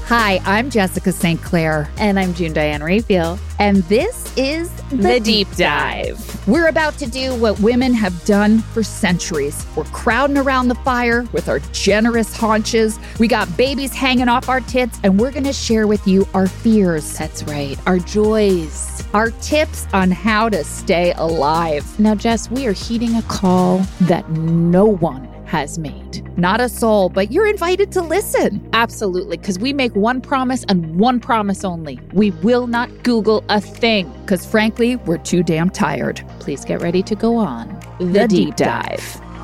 Hi, I'm Jessica St. Clair. And I'm June Diane Raphael. And this is The Deep Dive. We're about to do what women have done for centuries. We're crowding around the fire with our generous haunches. We got babies hanging off our tits, and we're going to share with you our fears. That's right. Our joys. Our tips on how to stay alive. Now, Jess, we are heeding a call that no one has made. Not a soul, but you're invited to listen. Absolutely, because we make one promise and one promise only. We will not Google a thing. Because frankly, we're too damn tired. Please get ready to go on The Deep Dive.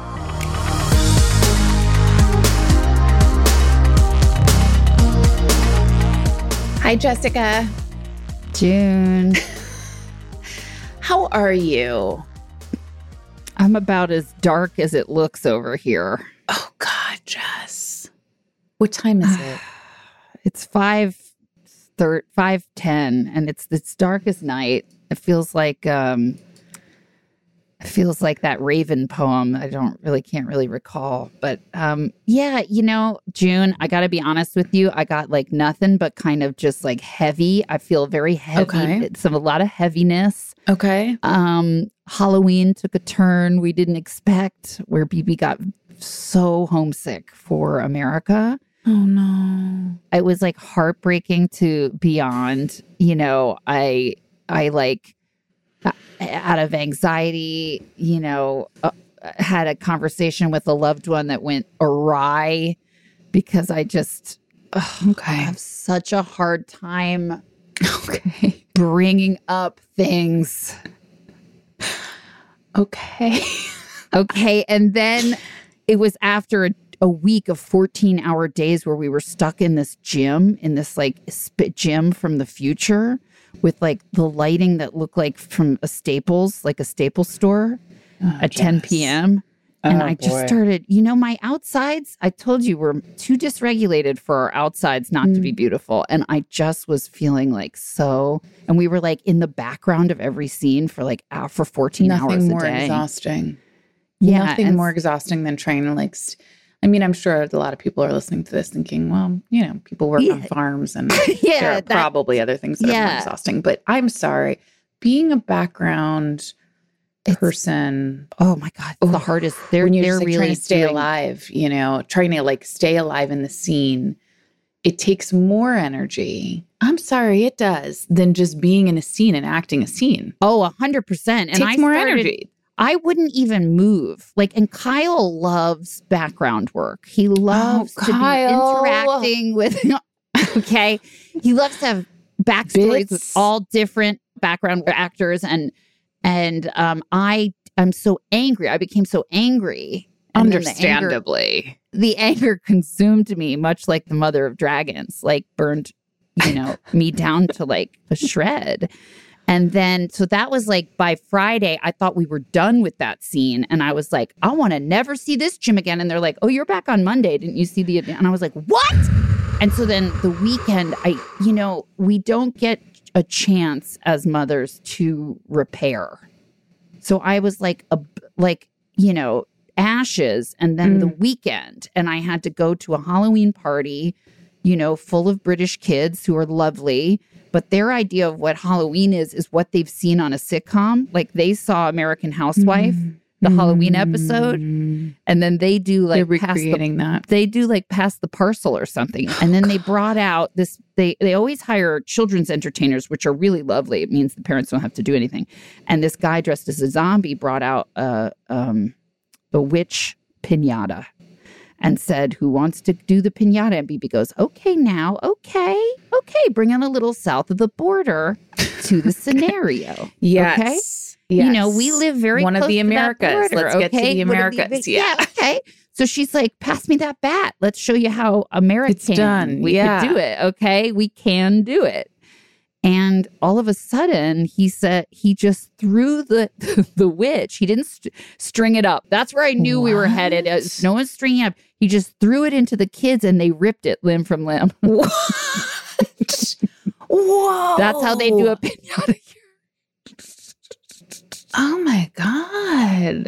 Hi, Jessica. June. How are you? I'm about as dark as it looks over here. Oh, God, Jess. What time is it? It's 5:10, and it's dark as night. It feels like that Raven poem. I can't really recall. But yeah, June, I got to be honest with you. I got like nothing but kind of just like heavy. I feel very heavy. Okay. It's a lot of heaviness. Okay. Halloween took a turn we didn't expect, where BB got so homesick for America. Oh, no. It was like heartbreaking to beyond. I like out of anxiety, had a conversation with a loved one that went awry because I just have such a hard time bringing up things. Okay. And then it was after a week of 14-hour days where we were stuck in this gym, gym from the future with like the lighting that looked like from a Staples store at 10 p.m. And I just started, my outsides, I told you, were too dysregulated for our outsides not to be beautiful. And I just was feeling like and we were like in the background of every scene for 14 hours a day. Nothing more exhausting. Yeah. Nothing more exhausting than trying to I'm sure a lot of people are listening to this thinking, well, people work on farms and there are probably other things that are more exhausting. But I'm sorry, being a background person. Oh my God, the hardest. They're really trying to stay alive, trying to stay alive in the scene. It takes more energy. I'm sorry, it does, than just being in a scene and acting a scene. Oh, 100%. And it takes more energy. I wouldn't even move. And Kyle loves background work. He loves to be interacting with, okay? He loves to have backstories with all different background actors. And I'm so angry. I became so angry. Understandably. The anger consumed me, much like the mother of dragons, burned, me down to a shred. And then, so that was by Friday, I thought we were done with that scene. And I was like, I want to never see this gym again. And they're like, oh, you're back on Monday. Didn't you see the event? And I was like, what? And so then the weekend, we don't get a chance as mothers to repair. So I was ashes. And then the weekend, and I had to go to a Halloween party, full of British kids who are lovely. But their idea of what Halloween is what they've seen on a sitcom. They saw American Housewife, the Halloween episode, and then they do they're recreating that. They do pass the parcel or something. And then they brought out this, they always hire children's entertainers, which are really lovely. It means the parents don't have to do anything. And this guy dressed as a zombie brought out a witch pinata. And said, who wants to do the pinata? And BB goes, okay, bring on a little south of the border to the scenario. Yes. Okay? Yes. We live very one close of the to Americas. That border, Let's get to the Americas. Yeah. Okay. So she's like, pass me that bat. Let's show you how American it's done. We can do it. Okay. We can do it. And all of a sudden, he said he just threw the witch. He didn't string it up. That's where I knew we were headed. No one's stringing up. He just threw it into the kids, and they ripped it limb from limb. What? Whoa! That's how they do a pinata here. Oh my God,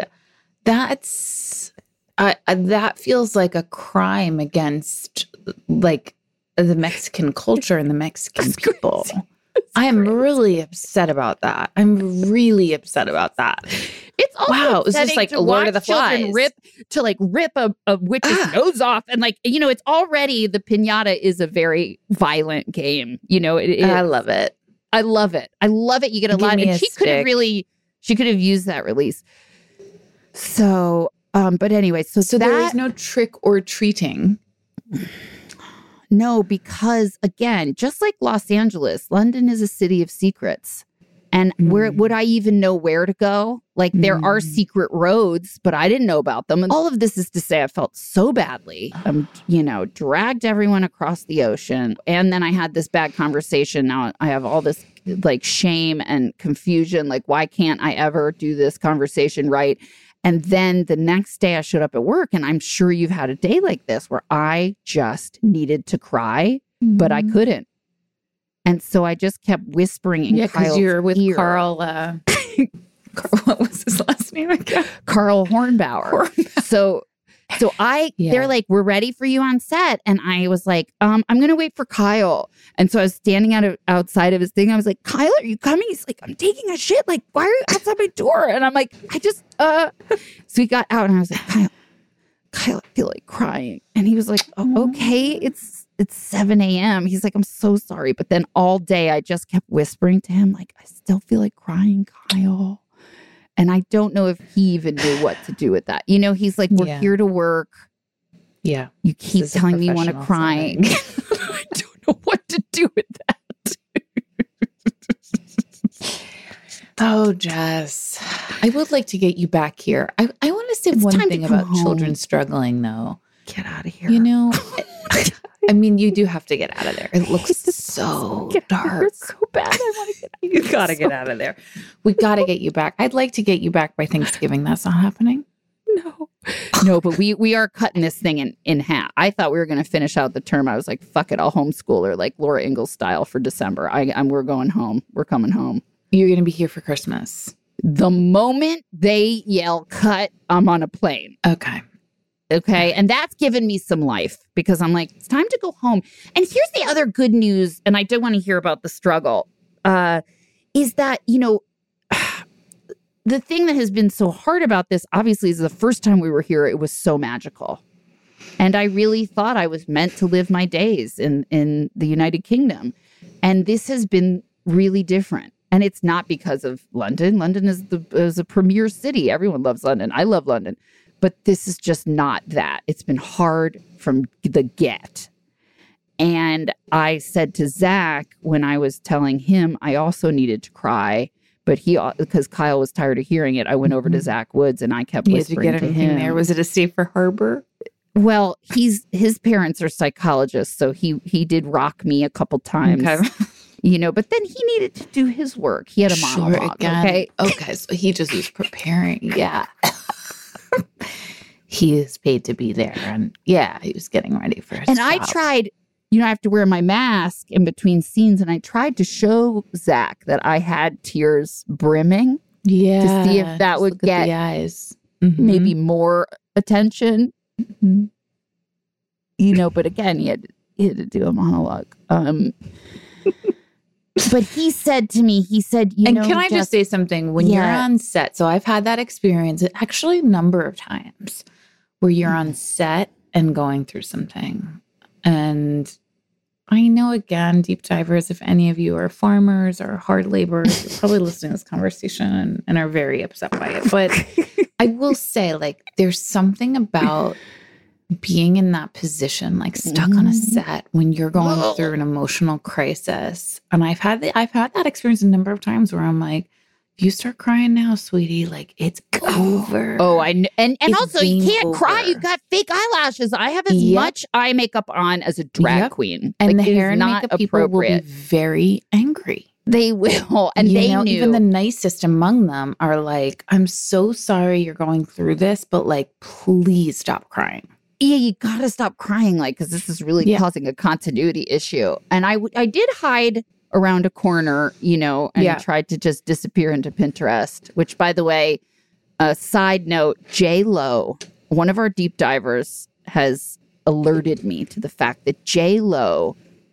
that feels like a crime against the Mexican culture and the Mexican people. I am really upset about that. I'm really upset about that. It's also it was just like a Lord of the Flies. Rip a witch's nose off. And like, it's already, the piñata is a very violent game. I love it. I love it. I love it. You get a lot. And she could have used that release. So, but anyway, so there is no trick or treating. No, because again, just like Los Angeles, London is a city of secrets. And where would I even know where to go? Like there are secret roads, but I didn't know about them. And all of this is to say I felt so badly. Dragged everyone across the ocean. And then I had this bad conversation. Now I have all this like shame and confusion. Like, why can't I ever do this conversation right? And then the next day I showed up at work, and I'm sure you've had a day like this where I just needed to cry, but I couldn't. And so I just kept whispering in Kyle's because you're with ear. Carl. What was his last name again? Carl Hornbauer. So they're like, we're ready for you on set. And I was like, I'm going to wait for Kyle. And so I was standing outside of his thing. I was like, Kyle, are you coming? He's like, I'm taking a shit. Like, why are you outside my door? And I'm like, So he got out and I was like, Kyle, I feel like crying. And he was like, oh, okay, it's 7 a.m. He's like, I'm so sorry. But then all day I just kept whispering to him, like, I still feel like crying, Kyle. And I don't know if he even knew what to do with that. He's like, we're here to work. Yeah. You keep telling me you want to cry. I don't know what to do with that. Oh, Jess, I would like to get you back here. I want to say one thing about children struggling, though. Get out of here. I mean, you do have to get out of there. It looks so dark. It's so bad. I want to get out. You got to get out of there. We got to get you back. I'd like to get you back by Thanksgiving. That's not happening. No, but we are cutting this thing in half. I thought we were going to finish out the term. I was like, fuck it, I'll homeschool her like Laura Ingalls style for December. We're going home. We're coming home. You're going to be here for Christmas. The moment they yell cut, I'm on a plane. Okay. And that's given me some life because I'm like, it's time to go home. And here's the other good news. And I do want to hear about the struggle, is that, the thing that has been so hard about this, obviously, is the first time we were here, it was so magical. And I really thought I was meant to live my days in the United Kingdom. And this has been really different. And it's not because of London. London is a premier city. Everyone loves London. I love London. But this is just not that. It's been hard from the get. And I said to Zach, when I was telling him I also needed to cry, but because Kyle was tired of hearing it, I went over to Zach Woods and I kept whispering to him. There? Was it a safer harbor? Well, his parents are psychologists, so he did rock me a couple times. Okay. But then he needed to do his work. He had a monologue. Again. Okay. So he just was preparing. Yeah. He is paid to be there. And he was getting ready for his job. I tried, I have to wear my mask in between scenes. And I tried to show Zach that I had tears brimming. Yeah. To see if that would get the eyes. Maybe more attention. But again, he had to do a monologue. But he said to me, and can I just say something? When you're on set, so I've had that experience actually a number of times where you're on set and going through something. And I know, again, deep divers, if any of you are farmers or hard laborers, you're probably listening to this conversation and are very upset by it. But I will say, like, there's something about being in that position, like stuck on a set when you're going through an emotional crisis. And I've had that experience a number of times where I'm like, if you start crying now, sweetie, like it's over. Oh, I know. And also you can't cry. You've got fake eyelashes. I have as much eye makeup on as a drag queen. And the hair and makeup people will be very angry. They will. And they knew. Even the nicest among them are like, I'm so sorry you're going through this, but like, please stop crying. Yeah, you got to stop crying, like, because this is really causing a continuity issue. And I did hide around a corner, and tried to just disappear into Pinterest, which, by the way, a side note, J-Lo, one of our deep divers, has alerted me to the fact that J-Lo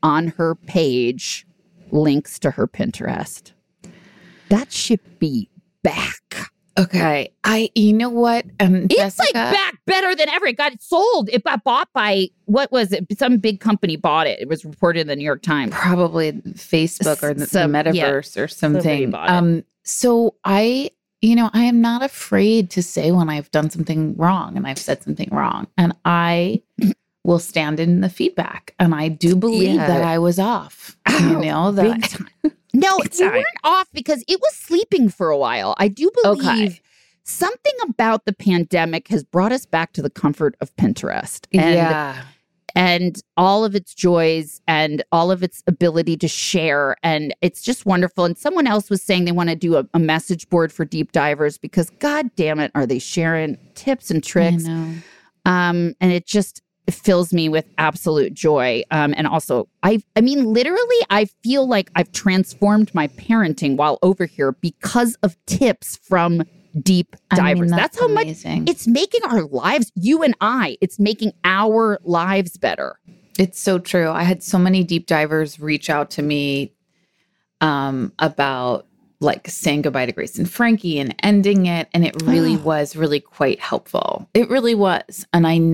on her page links to her Pinterest. That should be back. Okay. You know what? It's Jessica, like back better than ever. It got sold. It got bought by, what was it? Some big company bought it. It was reported in the New York Times. Probably Facebook or the metaverse or something. So I am not afraid to say when I've done something wrong and I've said something wrong. And I will stand in the feedback. And I do believe that I was off. Big time. No, you weren't off because it was sleeping for a while. I do believe something about the pandemic has brought us back to the comfort of Pinterest. And all of its joys and all of its ability to share. And it's just wonderful. And someone else was saying they want to do a message board for deep divers because, God damn it, are they sharing tips and tricks? I know. And it just fills me with absolute joy. And also, I mean, literally, I feel like I've transformed my parenting while over here because of tips from deep divers. That's how amazing. Much it's making our lives, you and I, it's making our lives better. It's so true. I had so many deep divers reach out to me about like saying goodbye to Grace and Frankie and ending it. And it really was really quite helpful. It really was. And I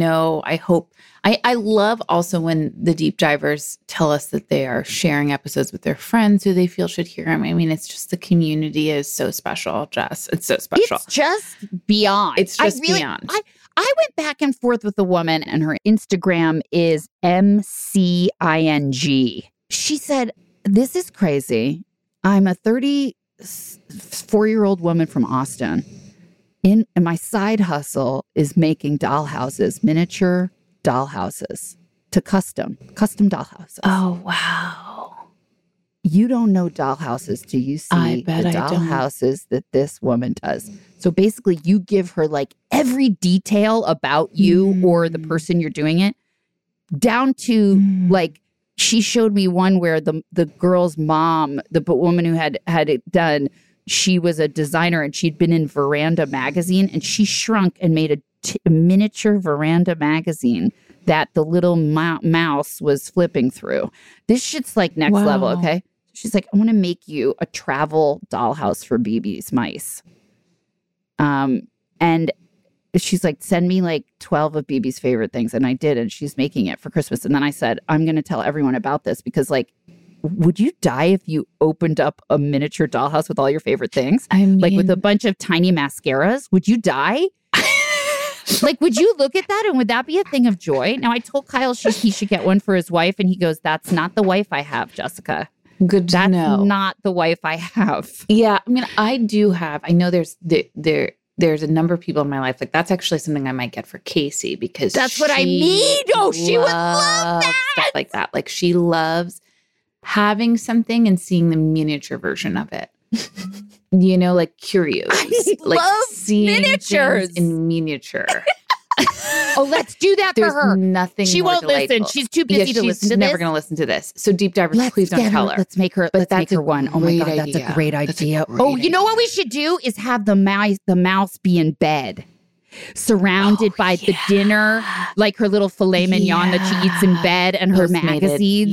love also when the deep divers tell us that they are sharing episodes with their friends who they feel should hear them. I mean, it's just the community is so special, Jess. It's so special. It's just beyond. It's just beyond. I went back and forth with a woman and her Instagram is MCING. She said, this is crazy. I'm a 34-year-old woman from Austin. And my side hustle is making dollhouses, miniature dollhouses to custom dollhouses. Oh, wow. You don't know dollhouses till you see the dollhouses that this woman does. So basically you give her like every detail about you or the person you're doing it down to like, she showed me one where the girl's mom, the woman who had it done, she was a designer and she'd been in Veranda magazine and she shrunk and made a miniature Veranda magazine that the little mouse was flipping through. This shit's like next level, okay? She's like, I want to make you a travel dollhouse for BB's mice. And she's like, send me like 12 of BB's favorite things. And I did. And she's making it for Christmas. And then I said, I'm going to tell everyone about this because like, would you die if you opened up a miniature dollhouse with all your favorite things? I mean, like with a bunch of tiny mascaras? Would you die? Like, would you look at that and would that be a thing of joy? Now, I told Kyle he should get one for his wife. And he goes, that's not the wife I have, Jessica. Good to know. That's not the wife I have. Yeah. I mean, I know there's a number of people in my life. Like that's actually something I might get for Casey because that's what I need. Oh, she would love that. Stuff like that. Like she loves having something and seeing the miniature version of it. You know, like curios. I like love seeing miniatures in miniature. Oh, let's do that for her. Nothing. She won't listen. She's too busy to listen to this. She's never going to listen to this. So deep divers, please don't tell her. Let's make her. Let's make her one. Oh my God, that's a great idea. You know what we should do is have the mouse be in bed, surrounded by the dinner, like her little filet mignon that she eats in bed, and her magazines.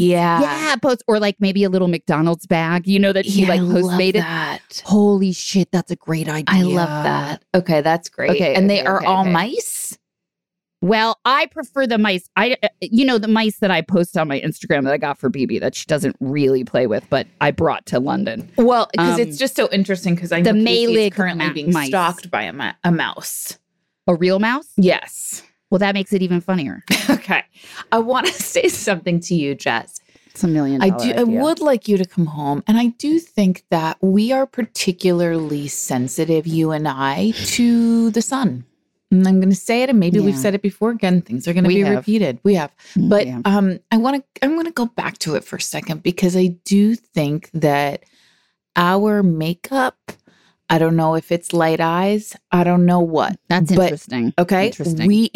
Or like maybe a little McDonald's bag, you know, that she like postmated. Holy shit, that's a great idea. I love that. Okay, that's great. Okay, and they are all mice. Well, I prefer the mice. The mice that I post on my Instagram that I got for BB that she doesn't really play with, but I brought to London. Well, because it's just so interesting because I know Casey is currently being stalked by a mouse. A real mouse? Yes. Well, that makes it even funnier. Okay. I want to say something to you, Jess. It's $1 million idea. I would like you to come home. And I do think that we are particularly sensitive, you and I, to the sun. And I'm going to say it, and maybe we've said it before. Again, things are going to be repeated. We have. But I want to go back to it for a second because I do think that our makeup, I don't know if it's light eyes. I don't know what. That's interesting. Okay. Interesting. We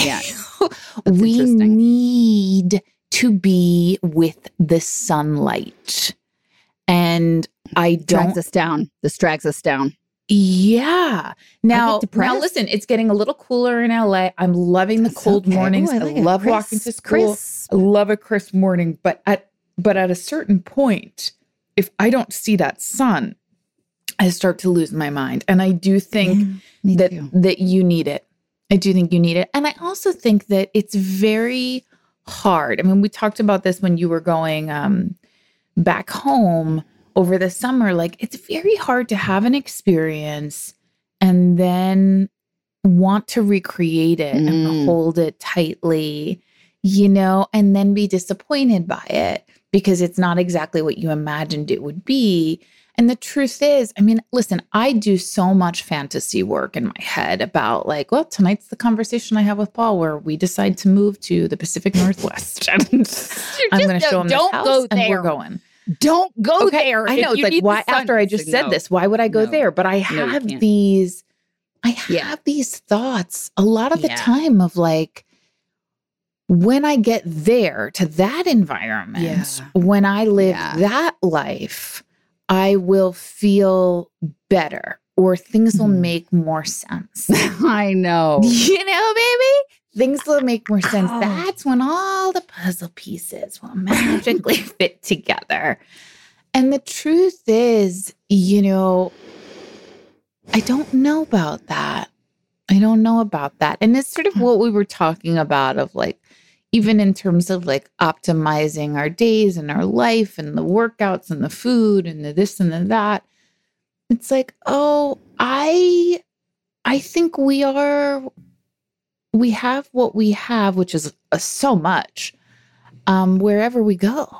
need to be with the sunlight. And I don't. Drags us down. This drags us down. Yeah. Now listen, it's getting a little cooler in LA. I'm loving the cold mornings. I love walking to school. I love a crisp morning. But But at a certain point, if I don't see that sun, I start to lose my mind. And I do think that you need it. I do think you need it. And I also think that it's very hard. I mean, we talked about this when you were going back home over the summer. Like, it's very hard to have an experience and then want to recreate it and hold it tightly, and then be disappointed by it because it's not exactly what you imagined it would be. And the truth is, I mean, listen, I do so much fantasy work in my head about like, well, tonight's the conversation I have with Paul where we decide to move to the Pacific Northwest. I'm going to show him this house and we're going. Don't go there. I know. It's like, why, after I just said this, why would I go there? But I have these thoughts a lot of the time of like, when I get there to that environment, when I live that life, I will feel better or things will make more sense. I know. Baby, things will make more sense. That's when all the puzzle pieces will magically fit together. And the truth is, I don't know about that. And it's sort of what we were talking about of like, even in terms of like optimizing our days and our life and the workouts and the food and the this and the that. It's like, I think we have what we have, which is so much, wherever we go,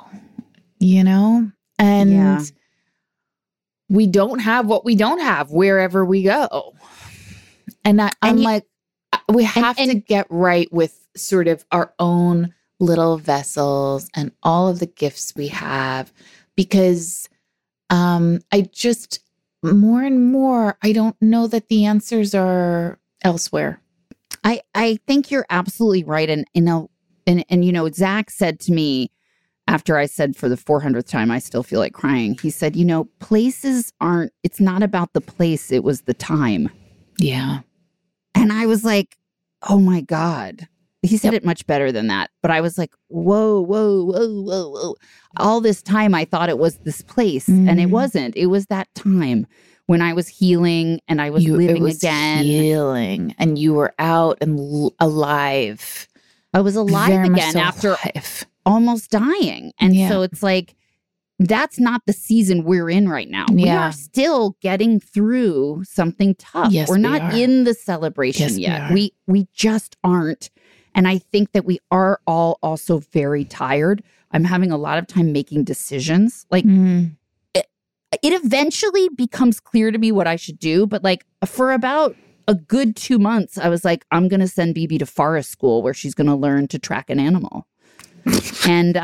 and we don't have what we don't have wherever we go. And I'm like, we have to get right with sort of our own little vessels and all of the gifts we have, because I just more and more, I don't know that the answers are elsewhere. I think you're absolutely right. And Zach said to me after I said for the 400th time, I still feel like crying. He said, places it's not about the place. It was the time. Yeah. And I was like, oh my God. He said it much better than that. But I was like, whoa. All this time I thought it was this place and it wasn't. It was that time when I was healing and I was living again. Healing and you were out and alive. I was alive again after almost dying. And so it's like, that's not the season we're in right now. We are still getting through something tough. Yes, we're not in the celebration yet. We just aren't. And I think that we are all also very tired. I'm having a lot of time making decisions. Like it eventually becomes clear to me what I should do. But like for about a good 2 months, I was like, I'm going to send BB to forest school where she's going to learn to track an animal. And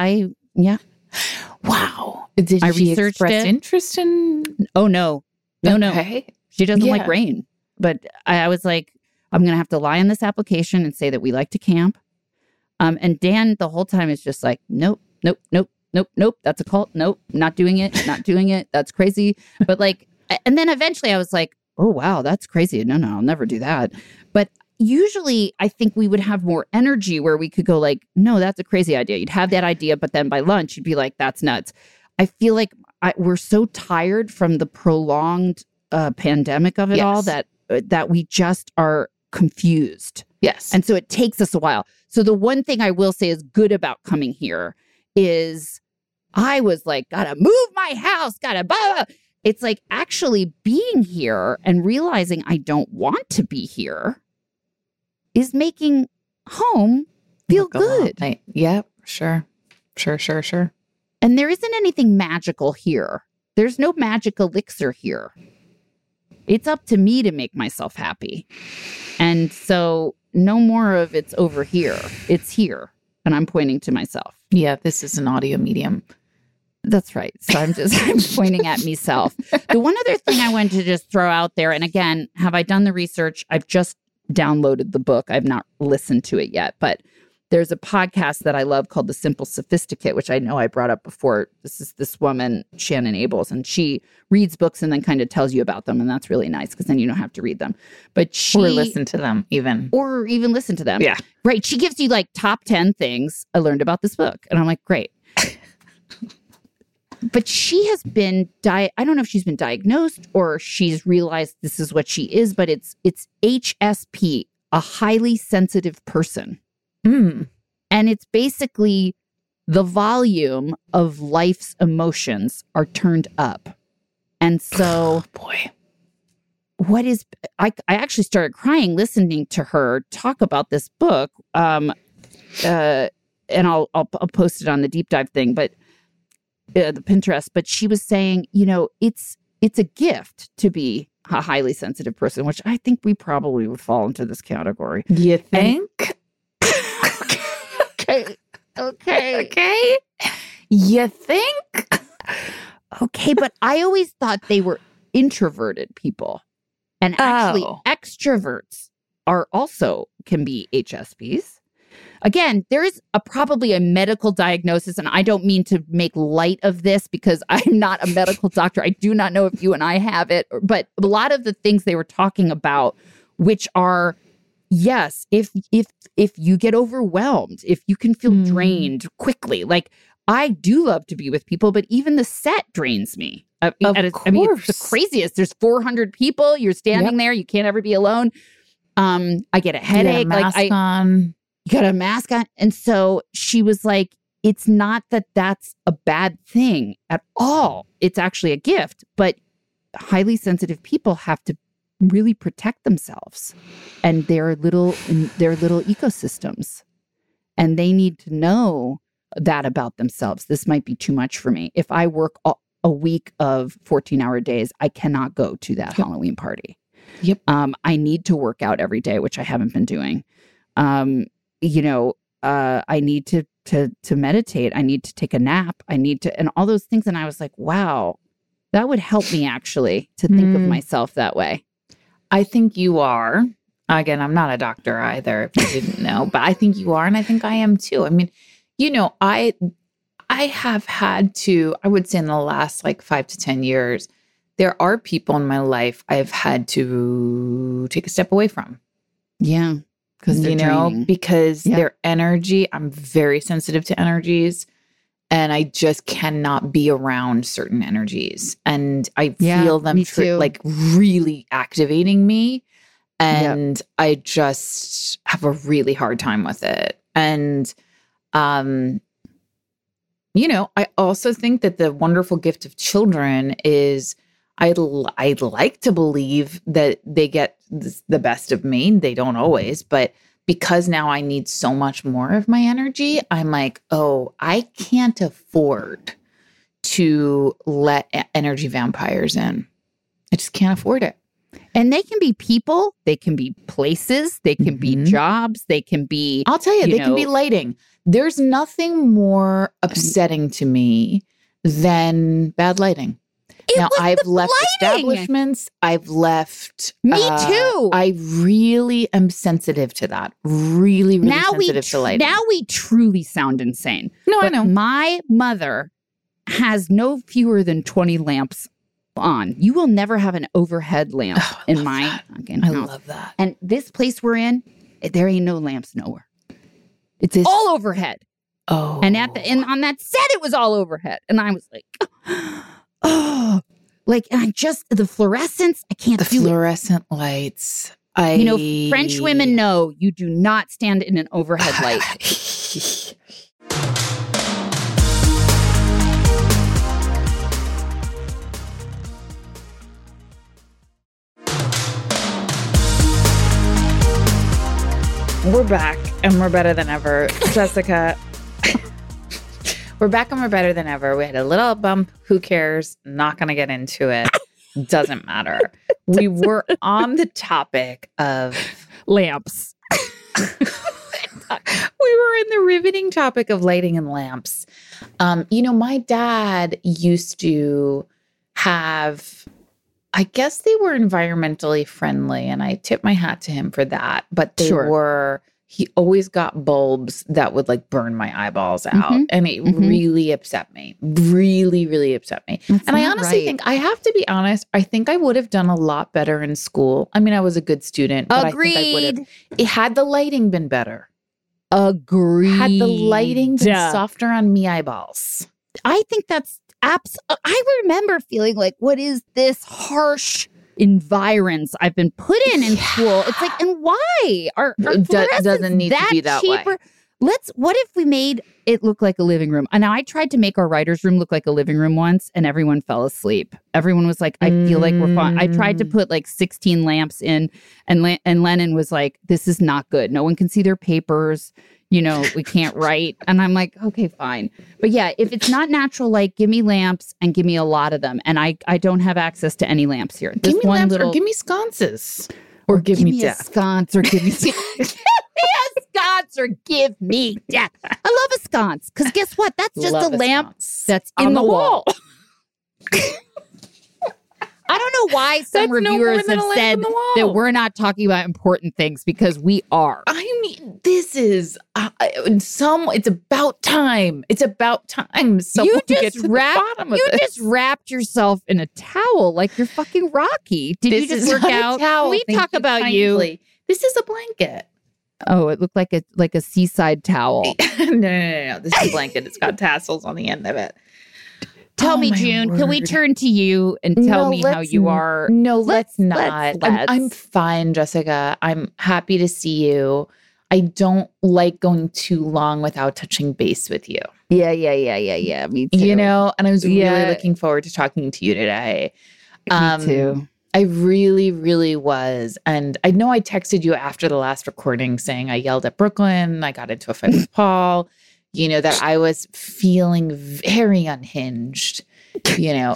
Wow. Did she express interest in? Oh, no. No. She doesn't like rain. But I was like, I'm going to have to lie on this application and say that we like to camp. And Dan the whole time is just like, nope. That's a cult. Nope. Not doing it. That's crazy. But like, and then eventually I was like, oh, wow, that's crazy. No, I'll never do that. But usually I think we would have more energy where we could go like, no, that's a crazy idea. You'd have that idea, but then by lunch you'd be like, that's nuts. I feel like we're so tired from the prolonged pandemic of it all that we just are confused. Yes. And so it takes us a while. So the one thing I will say is good about coming here is I was like, gotta move my house, gotta blah, blah. It's like actually being here and realizing I don't want to be here is making home feel good. Yeah, sure. And there isn't anything magical here. There's no magic elixir here. It's up to me to make myself happy. And so no more of it's over here. It's here. And I'm pointing to myself. Yeah, this is an audio medium. That's right. So I'm pointing at myself. The one other thing I wanted to just throw out there, and again, have I done the research? I've just downloaded the book. I've not listened to it yet, but there's a podcast that I love called The Simple Sophisticate, which I know I brought up before. This is this woman, Shannon Ables, and she reads books and then kind of tells you about them. And that's really nice because then you don't have to read them. But or listen to them even. Or even listen to them. Yeah. Right. She gives you like top 10 things I learned about this book. And I'm like, great. But she has been, I don't know if she's been diagnosed or she's realized this is what she is, but it's HSP, a highly sensitive person. Mm. And it's basically the volume of life's emotions are turned up. And so, boy, I actually started crying listening to her talk about this book. And I'll post it on the deep dive thing, but the Pinterest. But she was saying, it's a gift to be a highly sensitive person, which I think we probably would fall into this category. You think? Okay. You think? Okay, but I always thought they were introverted people. And actually, extroverts can be HSPs. Again, there is probably a medical diagnosis, and I don't mean to make light of this because I'm not a medical doctor. I do not know if you and I have it, but a lot of the things they were talking about, which are, yes, if you get overwhelmed, if you can feel drained quickly, like I do love to be with people, but even the set drains me. I mean, it's the craziest. There's 400 people. You're standing there. You can't ever be alone. I get a headache. You got a mask on. And so she was like, it's not that that's a bad thing at all. It's actually a gift. But highly sensitive people have to really protect themselves and their little ecosystems. And they need to know that about themselves. This might be too much for me. If I work a week of 14-hour days, I cannot go to that Halloween party. Yep. I need to work out every day, which I haven't been doing. I need to meditate. I need to take a nap. And all those things. And I was like, wow, that would help me actually to think of myself that way. I think you are. Again, I'm not a doctor either, if you didn't know, but I think you are. And I think I am too. I mean, I have had to, I would say in the last 5 to 10 years, there are people in my life I've had to take a step away from. Yeah. Because their energy, I'm very sensitive to energies and I just cannot be around certain energies. And I feel them really activating me. And I just have a really hard time with it. And, I also think that the wonderful gift of children is I'd like to believe that they get the best of me. They don't always, but because now I need so much more of my energy, I'm like, oh, I can't afford to let energy vampires in. I just can't afford it. And they can be people, they can be places, they can be jobs, they can be... I'll tell you, they can be lighting. There's nothing more upsetting to me than bad lighting. I've left establishments. I've left... Me too. I really am sensitive to that. Really, really sensitive to lighting. Now we truly sound insane. No, I know. My mother has no fewer than 20 lamps on. You will never have an overhead lamp in my fucking house. I love that. And this place we're in, there ain't no lamps nowhere. It's all overhead. Oh. And on that set, it was all overhead. And I was like, and I just, the fluorescence, I can't do it. The fluorescent lights. French women know you do not stand in an overhead light. We're back and we're better than ever. Jessica, we're back and we're better than ever. We had a little bump. Who cares? Not going to get into it. Doesn't matter. We were on the topic of lamps. We were in the riveting topic of lighting and lamps. My dad used to have... I guess they were environmentally friendly, and I tip my hat to him for that. But he always got bulbs that would burn my eyeballs out. And it really upset me. Really, really upset me. And I honestly think, I have to be honest, I think I would have done a lot better in school. I mean, I was a good student. But Agreed. I think I would have. Had the lighting been better. Agreed. Had the lighting been softer on me eyeballs. I think that's I remember feeling like, what is this harsh environs I've been put in school? It's like, and why? Our doesn't need to be that cheaper? way. What if we made it look like a living room? And I tried to make our writer's room look like a living room once, and everyone fell asleep. Everyone was like, I feel like we're fine. I tried to put like 16 lamps in, and Lennon was like, this is not good. No one can see their papers. You know, we can't write. And I'm like, okay, fine. But yeah, if it's not natural light, give me lamps and give me a lot of them. And I don't have access to any lamps here. Give me lamps or give me sconces. Or give me death. A sconce or give me give me a sconce or give me death. I love a sconce because guess what? That's just a lamp that's in the wall. I don't know why some reviewers have said that we're not talking about important things because we are. I mean, this is it's about time. It's about time. You just wrapped yourself in a towel like you're fucking Rocky. Did you just work out? Can we talk about you? This is a blanket. Oh, it looked like a seaside towel. No. This is a blanket. It's got tassels on the end of it. Tell me, June, can we turn to you and tell me how you are? No, let's not. I'm fine, Jessica. I'm happy to see you. I don't like going too long without touching base with you. Yeah. Me too. You know, and I was really looking forward to talking to you today. Me too. I really, really was. And I know I texted you after the last recording saying I yelled at Brooklyn. I got into a fight with Paul. You know, that I was feeling very unhinged, you know.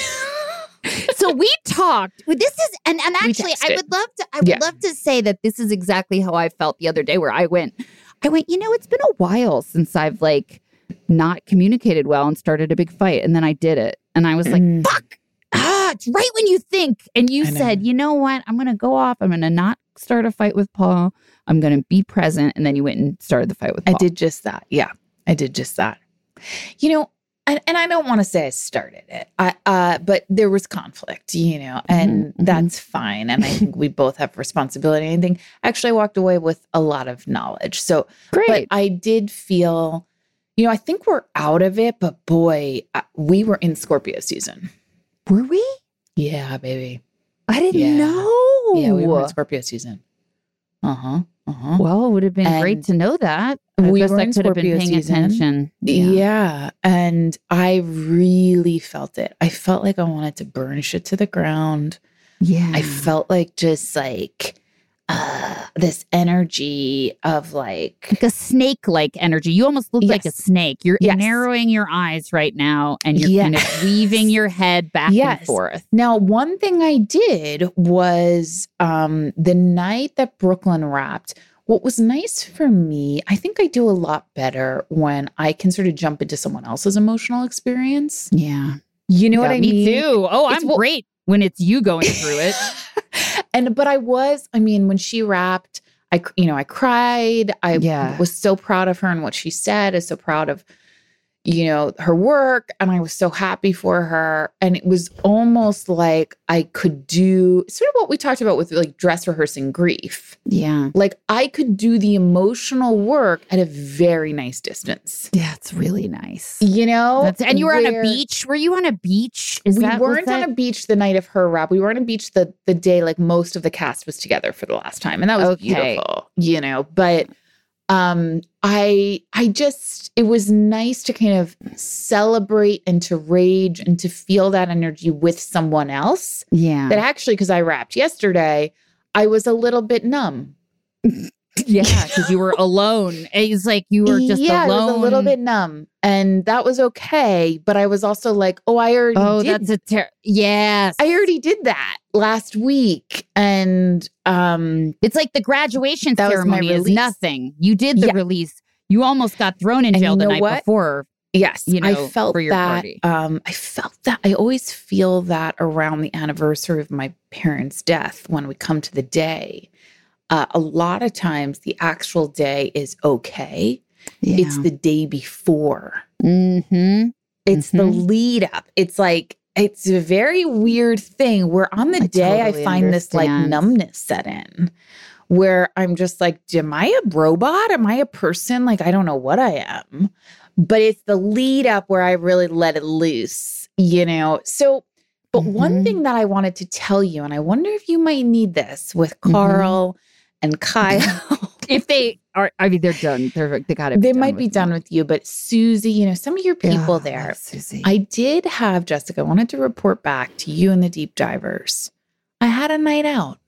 So we talked. This is and actually I would love to say that this is exactly how I felt the other day where I went, you know, it's been a while since I've like not communicated well and started a big fight. And then I did it. And I was like, fuck. It's right when you think. And you said, you know what? I'm going to go off. I'm going to not start a fight with Paul. I'm going to be present. And then you went and started the fight with Paul. I did just that. Yeah, I did just that. You know, and I don't want to say I started it, but there was conflict, you know, and that's fine. And I think we both have responsibility. I think actually I walked away with a lot of knowledge. So great. But I did feel, you know, I think we're out of it, but boy, we were in Scorpio season. Were we? Yeah, baby. I didn't know. Yeah, we were in Scorpio season. Well, it would have been great to know that. We guess were I in could have been paying attention. Yeah. And I really felt it. I felt like I wanted to burn shit to the ground. Yeah. I felt like just like this energy of like a snake-like energy. You almost look like a snake. You're narrowing your eyes right now and you're kind of weaving your head back and forth. Now, one thing I did was the night that Brooklyn wrapped, what was nice for me, I think I do a lot better when I can sort of jump into someone else's emotional experience. Yeah. You know what I mean? Me too. Oh, I'm great when it's you going through it. But I mean, when she wrapped, I cried. I was so proud of her and what she said. I was so proud of, you know, her work. And I was so happy for her. And it was almost like I could do sort of what we talked about with like dress rehearsing grief. Yeah. Like I could do the emotional work at a very nice distance. Yeah, it's really nice. You know? And you were on a beach? Were you on a beach? We weren't on a beach the night of her wrap. We were on a beach the day like most of the cast was together for the last time. And that was beautiful, you know, but it was nice to kind of celebrate and to rage and to feel that energy with someone else. Yeah. That actually, because I wrapped yesterday, I was a little bit numb. Yeah, because you were alone. It's like you were just alone. I was a little bit numb. And that was okay. But I was also like, I already did. Yes. I already did that last week. And it's like the graduation ceremony is nothing. You did the release. You almost got thrown in jail the night before. Yes, you know, I felt for your that. Party. I felt that. I always feel that around the anniversary of my parents' death when we come to the day. A lot of times the actual day is okay. Yeah. It's the day before. It's the lead up. It's like, it's a very weird thing where on the day I find this like numbness set in where I'm just like, am I a robot? Am I a person? Like, I don't know what I am. but it's the lead up where I really let it loose, you know? So, but one thing that I wanted to tell you, and I wonder if you might need this with Carl and Kyle. If they are, I mean, they're done. They got it. They might be done with you, but Susie, you know, some of your people there. Susie. I did have, Jessica, I wanted to report back to you and the deep divers. I had a night out.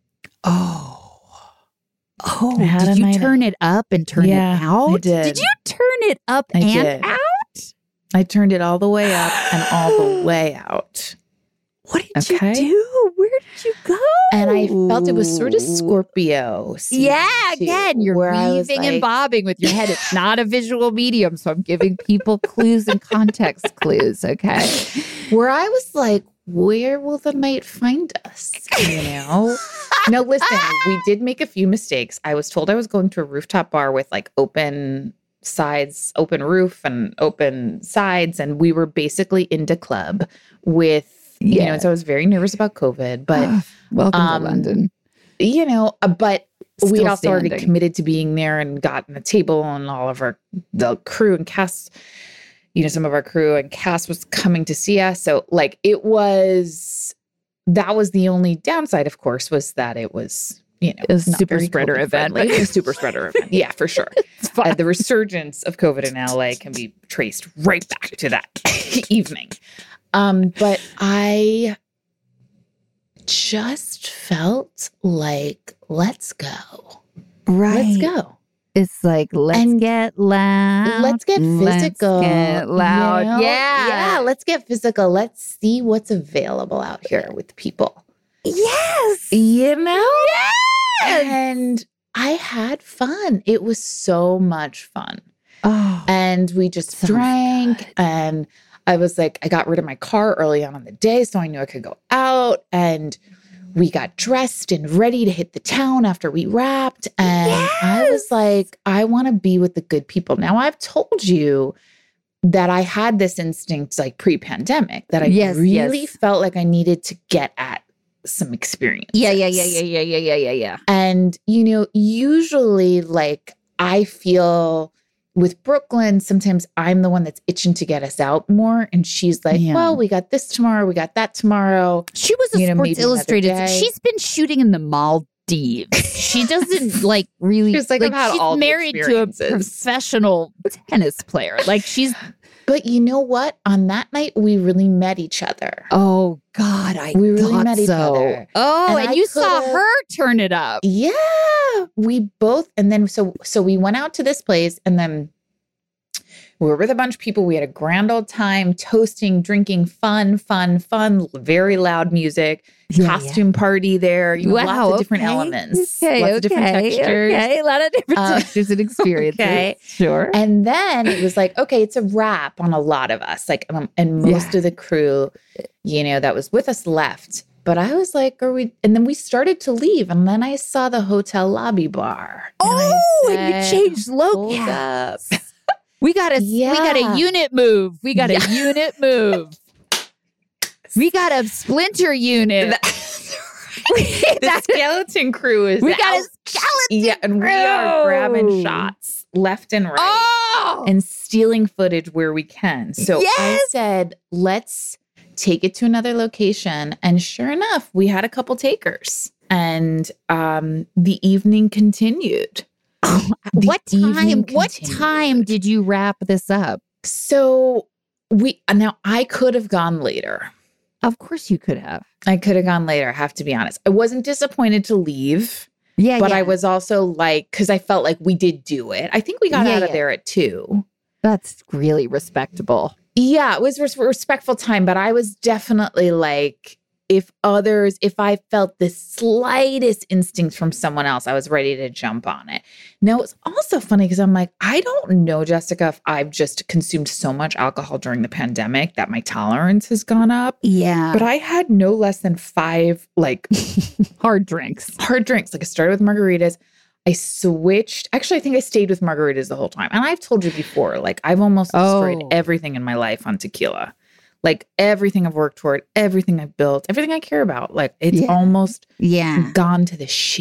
Did you turn it up and turn it out? I did. Did you turn it up and out? I turned it all the way up and all the way out. What did you do? Where did you go? And I felt it was sort of Scorpio. Again, you're weaving and bobbing with your head. It's not a visual medium, so I'm giving people clues and context clues, okay? Where I was like, where will the night find us? You know? No, listen, we did make a few mistakes. I was told I was going to a rooftop bar with like open sides, open roof and open sides. And we were basically into club with, you know, and so I was very nervous about COVID, but welcome to London. You know, but Still we'd also standing. already committed to being there and gotten a table, and all of the crew and cast, you know, some of our crew and cast was coming to see us. So like that was the only downside, of course, was that it was, you know, a super spreader event. But a super spreader event. Yeah, for sure. The resurgence of COVID in LA can be traced right back to that evening. But I just felt like, let's go. Right. Let's go. It's like, let's get loud. Let's get physical. Let's get loud. You know? Yeah. Yeah, let's get physical. Let's see what's available out here with people. Yes. You know? Yes. And I had fun. It was so much fun. Oh. And we just drank, and I was like, I got rid of my car early on in the day, so I knew I could go out, and we got dressed and ready to hit the town after we wrapped. And I was like, I want to be with the good people. Now, I've told you that I had this instinct like pre-pandemic that I really felt like I needed to get at some experience. Yeah. And, you know, usually like I feel with Brooklyn, sometimes I'm the one that's itching to get us out more. And she's like, well, we got this tomorrow. We got that tomorrow. She was a Sports Illustrated. She's been shooting in the Maldives. She doesn't like really. She's like, she's married to a professional tennis player. Like she's. But you know what? On that night, we really met each other. Oh God, we really met each other. Oh, and you saw her turn it up. Yeah, we both. And then so we went out to this place, and then we were with a bunch of people. We had a grand old time, toasting, drinking, fun, very loud music, costume party there. You know, lots of different elements, lots of different textures. A lot of different textures and experiences. Sure. And then it was like, okay, it's a wrap on a lot of us. Like, and most of the crew, you know, that was with us left. But I was like, and then we started to leave. And then I saw the hotel lobby bar. And you changed locales. We got a unit move. We got a unit move. We got a splinter unit. The skeleton crew is We got a skeleton Yeah, and crew. We are grabbing shots left and right and stealing footage where we can. So I said, let's take it to another location. And sure enough, we had a couple takers. And the evening continued. What time did you wrap this up? So now I could have gone later. Of course you could have. I could have gone later, I have to be honest. I wasn't disappointed to leave. But I was also like, because I felt like we did do it. I think we got out of there at 2. That's really respectable. Yeah, it was a respectful time, but I was definitely like, if I felt the slightest instinct from someone else, I was ready to jump on it. Now, it's also funny because I'm like, I don't know, Jessica, if I've just consumed so much alcohol during the pandemic that my tolerance has gone up. Yeah. But I had no less than 5, like, hard drinks. Like, I started with margaritas. I switched. Actually, I think I stayed with margaritas the whole time. And I've told you before, like, I've almost destroyed everything in my life on tequila. Like everything I've worked toward, everything I've built, everything I care about, like it's almost gone to the shitter.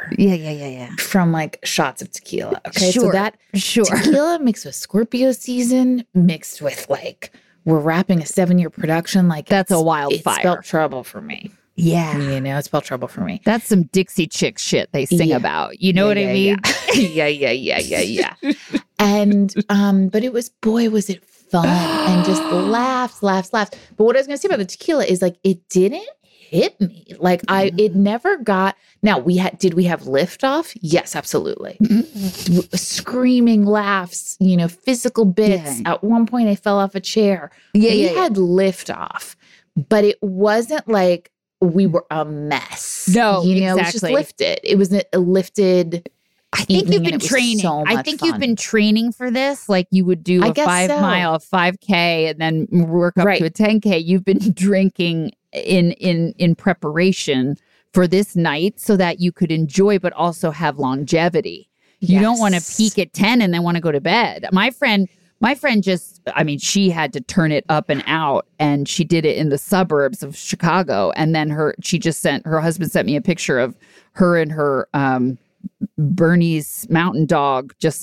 Yeah. From like shots of tequila. Okay. Sure. So that tequila mixed with Scorpio season, mixed with like, we're wrapping a 7-year production. Like that's a wildfire. It spelled trouble for me. Yeah. It spelled trouble for me. That's some Dixie Chick shit they sing about. You know what I mean? Yeah. And, but it was, boy, was it fun and just laughs. But what I was going to say about the tequila is like, it didn't hit me. Like it never got, now did we have liftoff? Yes, absolutely. Screaming laughs, physical bits. Yeah. At one point I fell off a chair. We had liftoff, but it wasn't like we were a mess. No, exactly. It was just lifted. It was a lifted. I think you've been training. You've been training for this. Like you would do a 5-mile, 5K, and then work up to a 10K. You've been drinking in preparation for this night so that you could enjoy, but also have longevity. You don't want to peak at 10 and then want to go to bed. My friend just, she had to turn it up and out, and she did it in the suburbs of Chicago. And then her husband sent me a picture of her and her Bernese mountain dog, just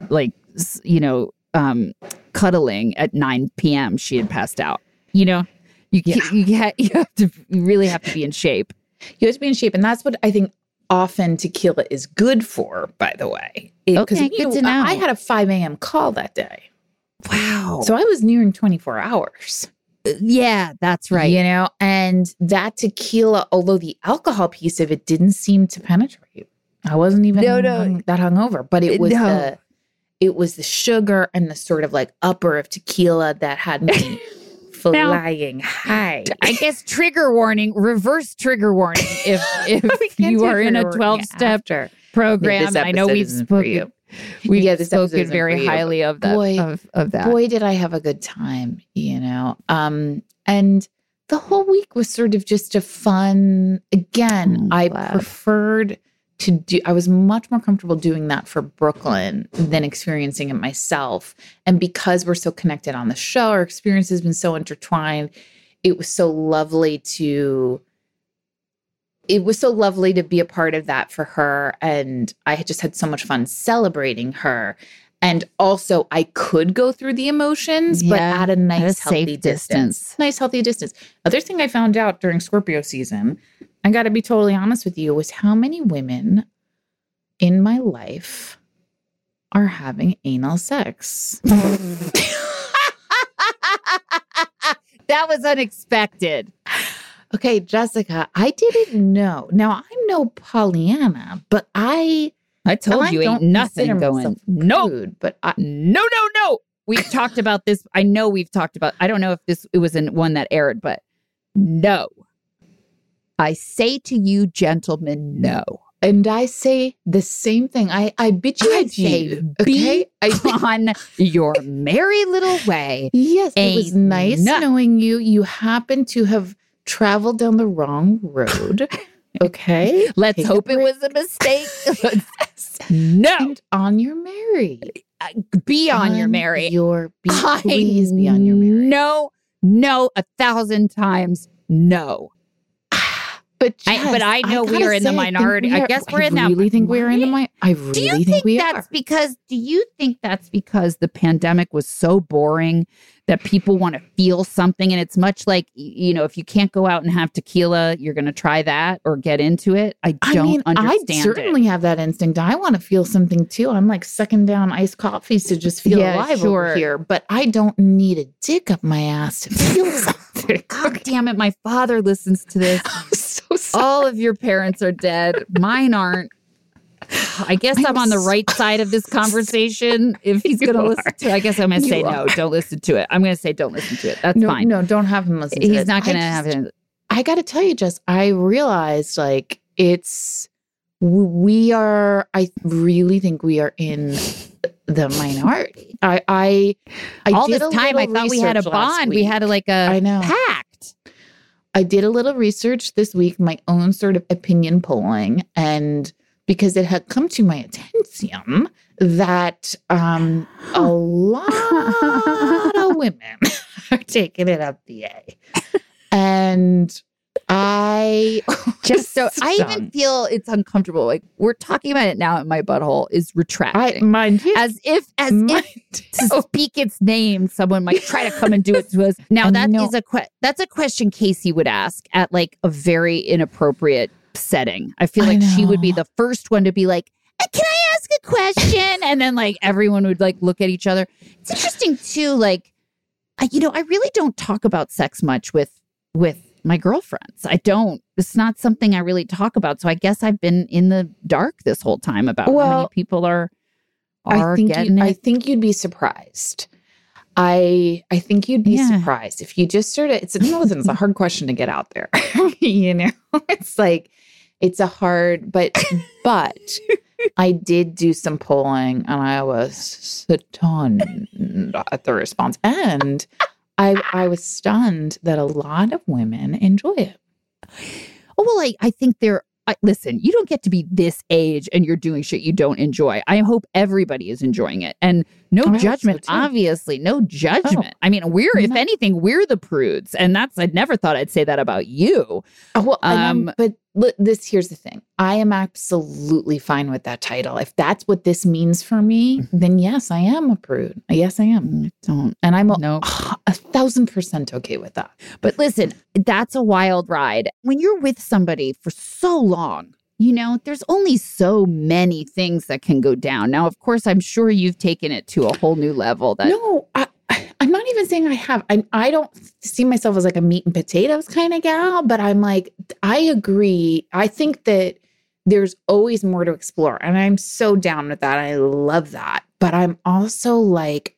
cuddling at 9 p.m. She had passed out. You really have to be in shape. You have to be in shape, and that's what I think often tequila is good for, by the way. Good to know. I had a 5 a.m. call that day. Wow. So I was nearing 24 hours. Yeah, that's right. And that tequila, although the alcohol piece of it didn't seem to penetrate. I wasn't even that hungover, but it was the sugar and the sort of like upper of tequila that had me flying high. I guess reverse trigger warning if you are in a 12-step program. I know we've spoken very highly of that. Of that. Boy, did I have a good time, and the whole week was sort of just a fun, I was much more comfortable doing that for Brooklyn than experiencing it myself. And because we're so connected on the show, our experience has been so intertwined. It was so lovely to be a part of that for her. And I had just had so much fun celebrating her. And also I could go through the emotions, but at a nice, healthy distance. Nice, healthy distance. Other thing I found out during Scorpio season, I got to be totally honest with you, was how many women in my life are having anal sex. That was unexpected. Okay, Jessica, I didn't know. Now, I'm no Pollyanna, but I told you ain't nothing going. No, but no. We've talked about this. I know we've talked about, I don't know if it was in one that aired, but no. I say to you, gentlemen, no. And I say the same thing. I bid you adieu. Okay? On your merry little way. Yes, it was nice knowing you. You happen to have traveled down the wrong road. Okay? Let's hope it was a mistake. No. And on your merry. Be on your merry. Please be on your merry. No, 1,000 times no. But I know we are in the minority. I guess we're in that. I really think we're in the minority. I really think we are. Do you think that's because the pandemic was so boring that people want to feel something? And it's much like, if you can't go out and have tequila, you're going to try that or get into it. I don't understand I certainly have that instinct. I want to feel something too. I'm like sucking down iced coffees to just feel alive over here. But I don't need a dick up my ass to feel something. God damn it. My father listens to this. So sorry. All of your parents are dead. Mine aren't. I guess I'm on the right side of this conversation. If he's going to listen to it, I guess I'm going to say no, don't listen to it. I'm going to say don't listen to it. That's fine. No, don't have him listen to it. He's not going to have it. I got to tell you, Jess, I realized I really think we are in the minority. All this time I thought we had a bond. We had a pact. I did a little research this week, my own sort of opinion polling, and because it had come to my attention that a lot of women are taking it up the A. And I just so I even feel it's uncomfortable. Like we're talking about it now, and my butthole is retracting. As if to speak its name, someone might try to come and do it to us. Now that's a question Casey would ask at like a very inappropriate setting. I feel like she would be the first one to be like, "Can I ask a question?" And then like everyone would like look at each other. It's interesting too. Like, I really don't talk about sex much with my girlfriends. It's not something I really talk about. So I guess I've been in the dark this whole time about how many people are getting it. I think you'd be surprised. I think you'd be surprised if you just started. It's a hard question to get out there. It's like, it's a hard, but I did do some polling and I was stunned at the response. And I was stunned that a lot of women enjoy it. Oh, well, I think listen, you don't get to be this age and you're doing shit you don't enjoy. I hope everybody is enjoying it. And no judgment, obviously. No judgment. I mean, if anything, we're the prudes. And I never thought I'd say that about you. But here's the thing. I am absolutely fine with that title. If that's what this means for me, then yes, I am a prude. Yes, I am. Don't. And I'm 1,000% okay with that. But listen, that's a wild ride. When you're with somebody for so long, there's only so many things that can go down. Now, of course, I'm sure you've taken it to a whole new level. No, I'm not even saying I have. I don't see myself as like a meat and potatoes kind of gal, but I'm like, I agree. I think that there's always more to explore. And I'm so down with that. I love that. But I'm also like,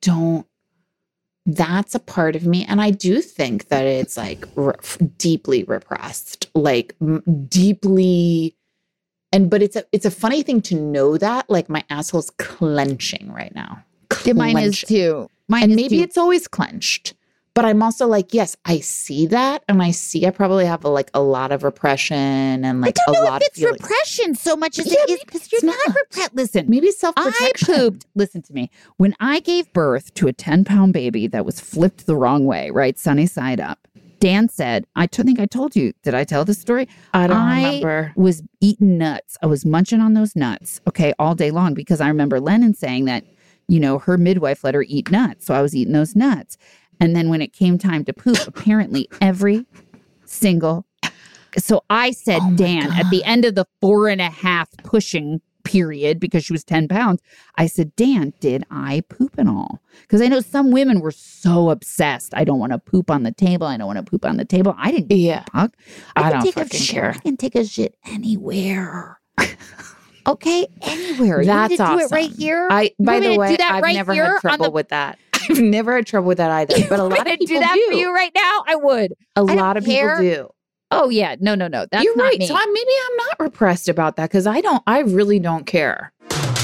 that's a part of me. And I do think that it's like deeply repressed, like deeply. But it's a funny thing to know that, like my asshole's clenching right now. Mine is too. It's always clenched. But I'm also like, yes, I see that. And I probably have a lot of repression and like a lot of feelings. Repression so much as it is because you're not repressed. Listen, maybe self-protection. I pooped. Listen to me. When I gave birth to a 10-pound baby that was flipped the wrong way, right? Sunny side up. Dan said, I think I told you. Did I tell this story? I don't remember. I was eating nuts. I was munching on those nuts, all day long because I remember Lennon saying that, her midwife let her eat nuts. So I was eating those nuts. And then when it came time to poop, apparently every single. So I said, Dan, at the end of the 4.5 pushing period, because she was 10 pounds, I said, Dan, did I poop and all? Because I know some women were so obsessed. I don't want to poop on the table. I don't want to poop on the table. I didn't give a fuck. I don't fucking care. I can take a shit anywhere. Okay, anywhere. That's awesome. Do it right here. By the way, I've never had trouble with that. I've never had trouble with that either. But a lot of people do that for you right now. I would. A lot of people do. Oh yeah, no. That's You're not right. me. So maybe I'm not repressed about that because I really don't care.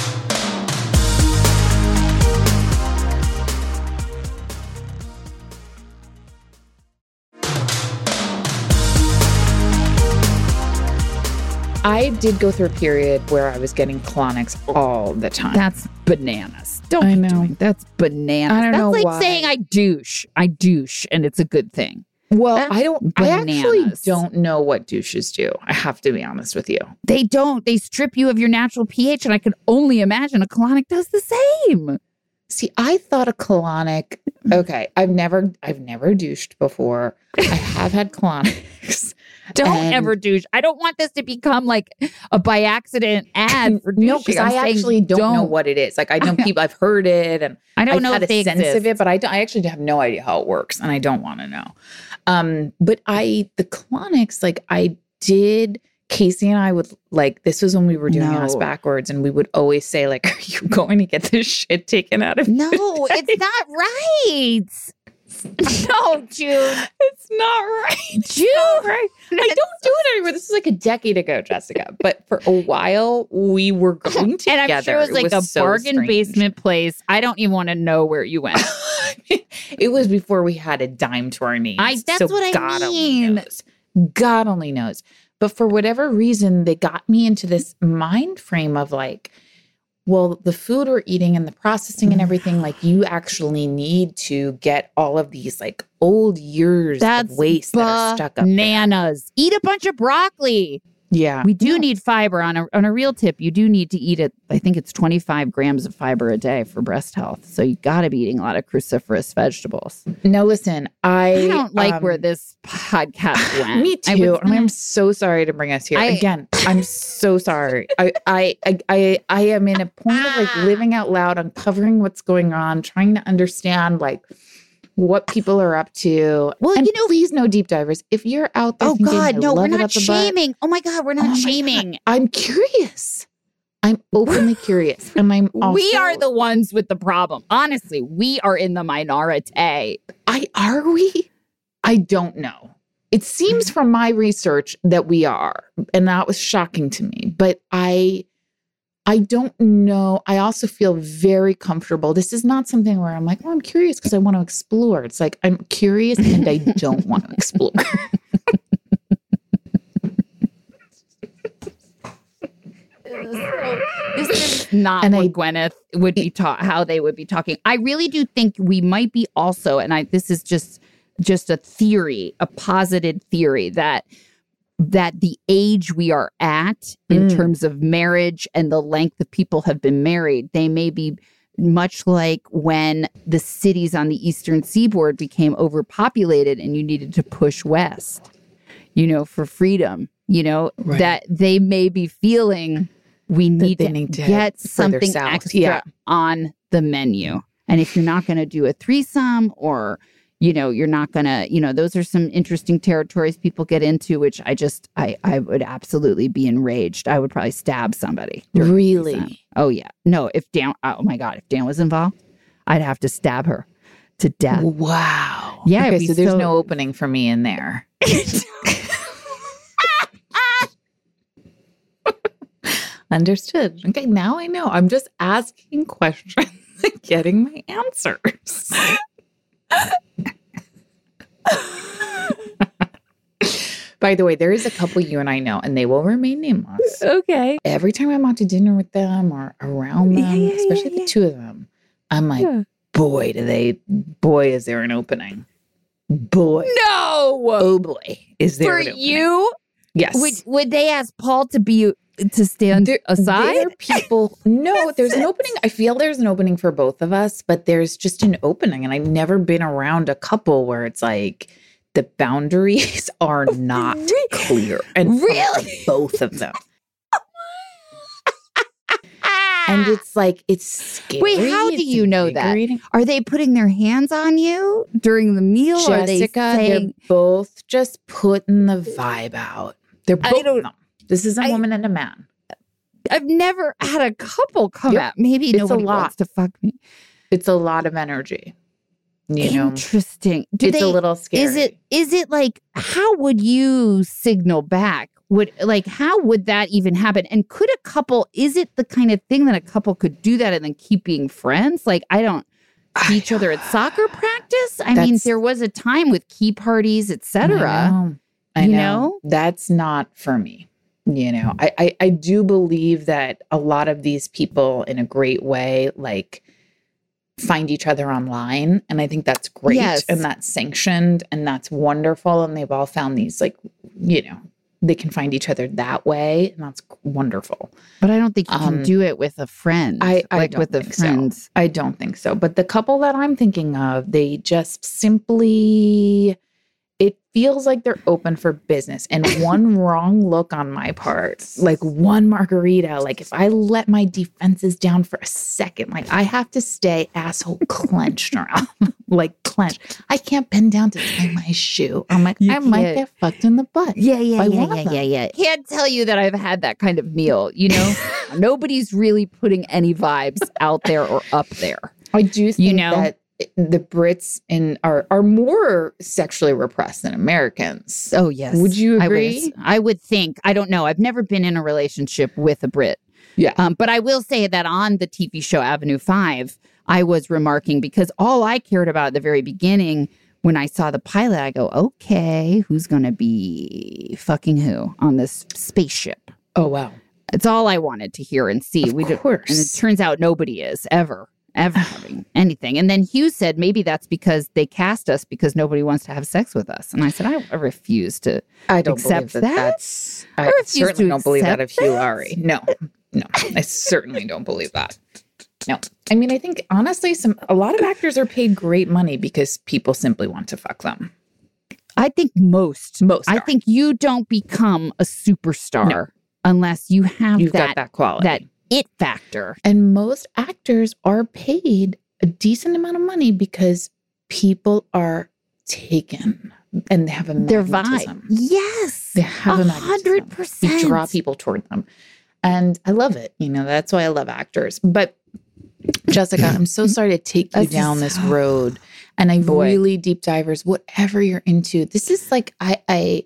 I did go through a period where I was getting colonics all the time. That's bananas. I know. That's bananas. I don't know why. That's like saying I douche, and it's a good thing. Well, I actually don't know what douches do. I have to be honest with you. They don't. They strip you of your natural pH, and I can only imagine a colonic does the same. See, I thought a colonic. Okay, I've never douched before. I have had colonics. Don't ever douche. I don't want this to become like a by accident ad for douching. No, because I actually don't know what it is. Like I know people, I've heard it, and I don't know had if a sense exist. of it, but I actually have no idea how it works, and I don't want to know. But the colonics, like I did. Casey and I would this was when we were doing ass backwards, and we would always say like, "Are you going to get this shit taken out of you?" No, it's not right. No, June. It's not right. June. Not right. I don't do it anymore. This is like a decade ago, Jessica. But for a while, we were going together. And I'm sure it was like a bargain basement place. I don't even want to know where you went. It was before we had a dime to our names. That's what God I mean. God only knows. But for whatever reason, they got me into this mind frame of like, well, the food we're eating and the processing and everything, like you actually need to get all of these like old years of waste that are stuck up bananas. Eat a bunch of broccoli. Yeah. We do need fiber. On a real tip, you do need to eat it. I think it's 25 grams of fiber a day for breast health. So you got to be eating a lot of cruciferous vegetables. No, listen, I don't like where this podcast went. Me too. I'm so sorry to bring us here. Again, I'm so sorry. I am in a point of like living out loud, uncovering what's going on, trying to understand like what people are up to. Well, and please, no deep divers. If you're out there, we're not shaming. Oh my God, we're not shaming. I'm curious. I'm openly curious, and I'm. Also, we are the ones with the problem. Honestly, we are in the minority. Are we? I don't know. It seems from my research that we are, and that was shocking to me. But I don't know. I also feel very comfortable. This is not something where I'm like, I'm curious because I want to explore. It's like, I'm curious and I don't want to explore. This is not what Gwyneth would be how they would be talking. I really do think we might be also, and this is just a theory, a posited theory that the age we are at in terms of marriage and the length of people have been married, they may be much like when the cities on the eastern seaboard became overpopulated and you needed to push west, for freedom, right. That they may be feeling we need to get something extra on the menu. And if you're not going to do a threesome or you're not going to, those are some interesting territories people get into, which I would absolutely be enraged. I would probably stab somebody. Really? Oh, yeah. No, if Dan was involved, I'd have to stab her to death. Wow. Yeah. Okay, so there's no opening for me in there. Understood. Okay, now I know. I'm just asking questions and getting my answers. By the way, there is a couple you and I know, and they will remain nameless. Okay. Every time I'm out to dinner with them or around them, especially the two of them, I'm like, boy, is there an opening. Boy. No. Oh, boy. Is there an opening. For you? Yes. Would they ask Paul to stand aside? There are people. No, there's an opening. I feel there's an opening for both of us, but there's just an opening. And I've never been around a couple where it's like the boundaries are not clear. And really? Both of them. And it's like, it's scary. Wait, how do you know that? Are they putting their hands on you during the meal? Jessica, they're both just putting the vibe out. They're both of them. This is a woman and a man. I've never had a couple come out. Maybe nobody wants to fuck me. It's a lot of energy. Interesting. It's a little scary. Is it like, how would you signal back? How would that even happen? And is it the kind of thing that a couple could do that and then keep being friends? Like, see each other at soccer practice? I mean, there was a time with key parties, etc. I know. That's not for me. I do believe that a lot of these people in a great way, like, find each other online. And I think that's great. Yes. And that's sanctioned and that's wonderful. And they've all found these, like, they can find each other that way. And that's wonderful. But I don't think you can do it with a friend. I don't think so. I don't think so. But the couple that I'm thinking of, they just simply... It feels like they're open for business. And one wrong look on my part, like one margarita, like if I let my defenses down for a second, like I have to stay asshole clenched around, like clenched. I can't bend down to tie my shoe. I'm like, I might get fucked in the butt. Yeah. Can't tell you that I've had that kind of meal, Nobody's really putting any vibes out there or up there. I do think that the Brits are more sexually repressed than Americans. Oh, yes. Would you agree? I would think. I don't know. I've never been in a relationship with a Brit. Yeah. But I will say that on the TV show Avenue 5, I was remarking because all I cared about at the very beginning when I saw the pilot, I go, okay, who's going to be fucking who on this spaceship? Oh, wow. It's all I wanted to hear and see. Of course. And it turns out nobody is ever having anything. And then Hugh said maybe that's because they cast us because nobody wants to have sex with us. And I said, I refuse to accept that. I certainly don't believe that of Hugh Laurie. No, I certainly don't believe that. No. I mean, I think honestly, a lot of actors are paid great money because people simply want to fuck them. I think most. I are. think you don't become a superstar unless you've got that quality. That it factor. And most actors are paid a decent amount of money because people are taken and they have a magnetism. Yes. They have 100%. They draw people toward them. And I love it. That's why I love actors. But Jessica, I'm so sorry to take you down this road. And I really, deep divers, whatever you're into, this is like, I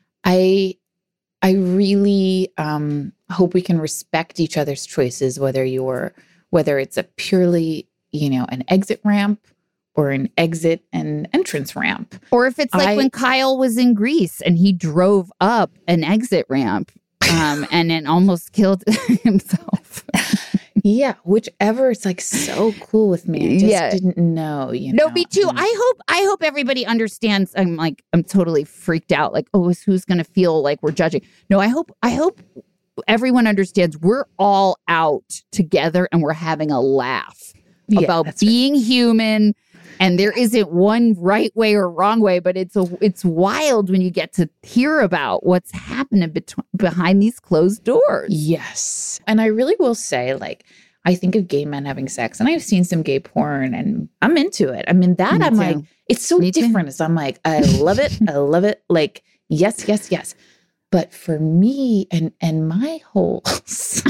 really hope we can respect each other's choices, whether it's a purely, an exit ramp or an exit and entrance ramp. Or if it's like when Kyle was in Greece and he drove up an exit ramp and then almost killed himself. Yeah, whichever. It's like so cool with me. I just didn't know. No, me too. I hope everybody understands. I'm totally freaked out. Like, who's going to feel like we're judging? No, I hope everyone understands we're all out together and we're having a laugh about being human. And there isn't one right way or wrong way, but it's wild when you get to hear about what's happening behind these closed doors. Yes. And I really will say, I think of gay men having sex, and I've seen some gay porn, and I'm into it. I mean, that I'm like, it's so different. As I'm like, I love it. I love it. Like, yes, yes, yes. But for me and my holes.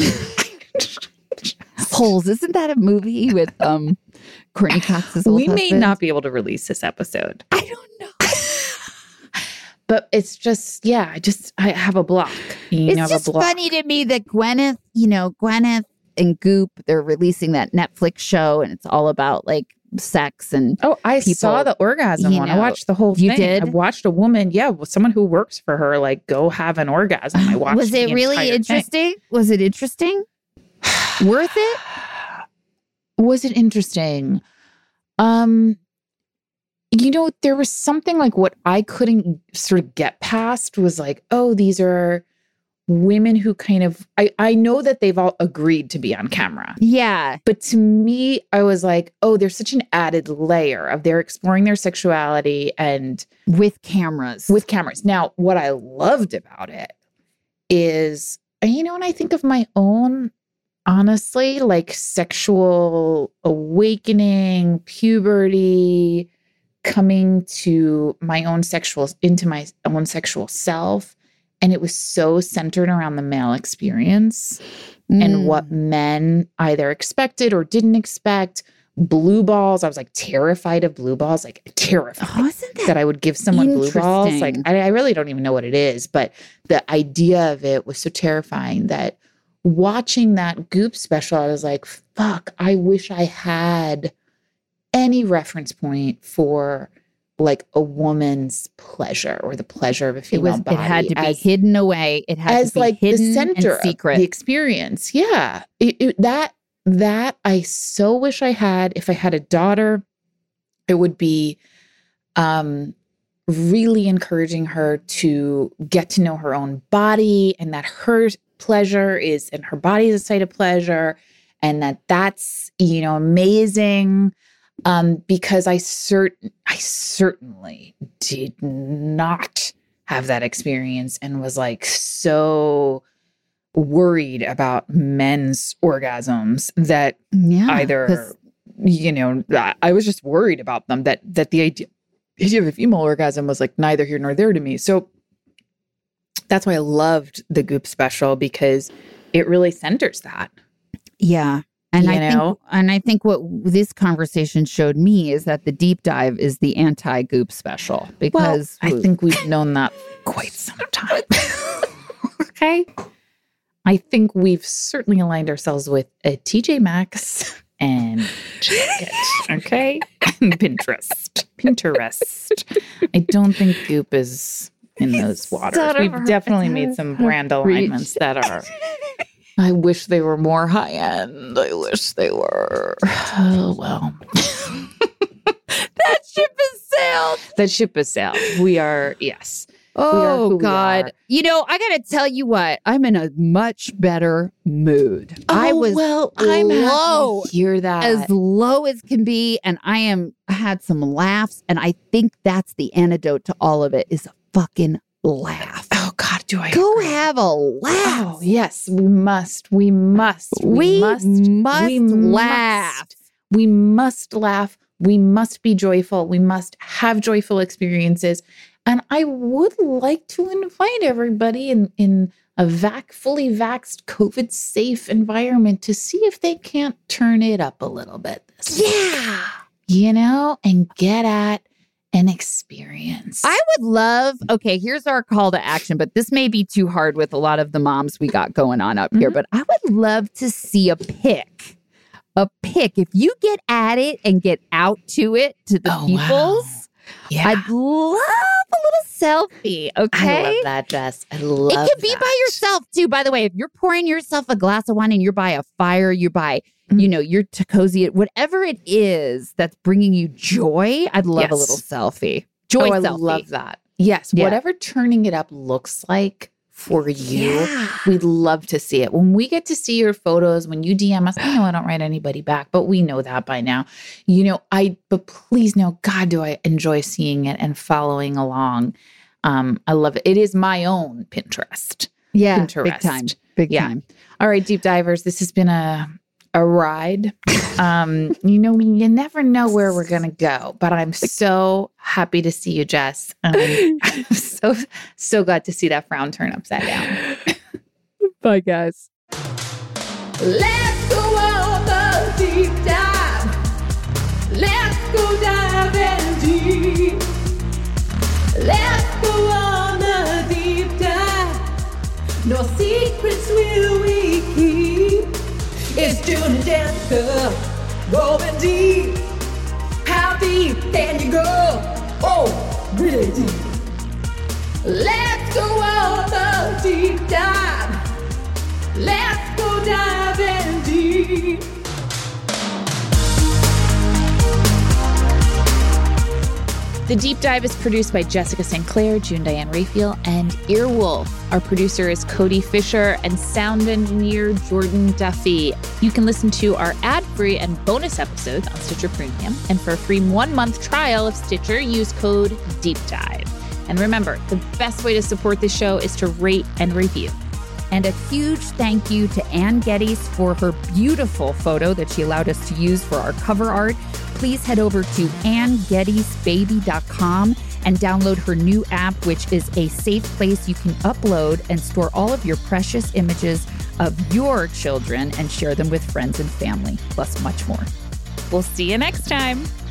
Holes, isn't that a movie with Courtney Cox's old husband? We may not be able to release this episode. I don't know. But it's just, I have a block. It's just funny to me that Gwyneth and Goop, they're releasing that Netflix show, and it's all about sex and I saw the orgasm one. I watched the whole thing. You did? I watched a woman, someone who works for her, go have an orgasm. I watched. Was it really interesting? Was it interesting? Worth it? Was it interesting? There was something what I couldn't sort of get past was these are women who kind of, I know that they've all agreed to be on camera. Yeah. But to me, I was like, there's such an added layer of they're exploring their sexuality and with cameras. Now, what I loved about it is, when I think of my own, honestly, sexual awakening, puberty, coming to my own sexual self. And it was so centered around the male experience and what men either expected or didn't expect. Blue balls. I was terrified of blue balls, terrified that I would give someone blue balls. I really don't even know what it is, but the idea of it was so terrifying that watching that Goop special, I was like, fuck, I wish I had any reference point for a woman's pleasure or the pleasure of a female body. It had to be hidden away. It had to be hidden the center and secret. Of the experience. Yeah. That I so wish I had. If I had a daughter, it would be really encouraging her to get to know her own body and that her pleasure is, and her body is a site of pleasure, and that's, amazing. Because I certainly did not have that experience and was so worried about men's orgasms that either, I was just worried about them, that the idea of a female orgasm was neither here nor there to me. So that's why I loved the Goop special, because it really centers that. Yeah. And I think what this conversation showed me is that the deep dive is the anti-Goop special, because I think we've known that quite some time. Okay. I think we've certainly aligned ourselves with a TJ Maxx and Jacket. Okay. And Pinterest. I don't think Goop is in those waters. We've definitely made some brand alignments that are I wish they were more high end. I wish they were. Oh, well. That ship has sailed. That ship has sailed. We are, yes. Oh, God. You know, I got to tell you what. I'm in a much better mood. I'm low. Hear that. As low as can be. And I had some laughs. And I think that's the antidote to all of it is a fucking laugh. Oh, God, do I go agree. Have a laugh. Oh, yes, we must. We must laugh. We must laugh. We must be joyful. We must have joyful experiences. And I would like to invite everybody in a fully vaxxed, COVID-safe environment to see if they can't turn it up a little bit this week. And get at an experience. I would love, here's our call to action, but this may be too hard with a lot of the moms we got going on up here, but I would love to see a pic. If you get at it and get out to it to the peoples, wow. I'd love a little selfie, okay? I love that, Jess. I love it. It can be by yourself, too. By the way, if you're pouring yourself a glass of wine and you're by a fire, you're by, you're to cozy, whatever it is that's bringing you joy, I'd love a little selfie. Joy selfie. I love that. Yes, whatever turning it up looks like for you, we'd love to see it. When we get to see your photos, when you DM us, I know I don't write anybody back, but we know that by now. But please know, God, do I enjoy seeing it and following along. I love it. It is my own Pinterest. Yeah, Pinterest. Big time. All right, deep divers, this has been a ride. You never know where we're going to go, but I'm so happy to see you, Jess. I'm so glad to see that frown turn upside down. Bye, guys. Let's go on the deep dive. Let's go diving deep. Let's go on the deep dive. No secrets will we keep. It's June and Jessica going deep. How deep can you go? Oh, really deep. Let's go on the deep dive. Let's go diving deep. The Deep Dive is produced by Jessica St. Clair, June Diane Raphael, and Earwolf. Our producer is Cody Fisher and sound engineer Jordan Duffy. You can listen to our ad-free and bonus episodes on Stitcher Premium. And for a free 1-month trial of Stitcher, use code DEEPDIVE. And remember, the best way to support this show is to rate and review. And a huge thank you to Ann Geddes for her beautiful photo that she allowed us to use for our cover art. Please head over to AnnGeddesBaby.com and download her new app, which is a safe place you can upload and store all of your precious images of your children and share them with friends and family, plus much more. We'll see you next time.